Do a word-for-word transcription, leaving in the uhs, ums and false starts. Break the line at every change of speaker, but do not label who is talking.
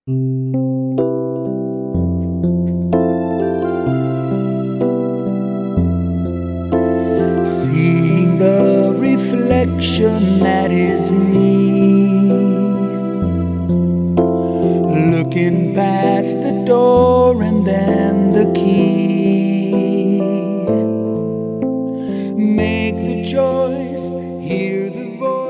Seeing the reflection that is me, looking past the door and then the key. Make the choice, hear the voice.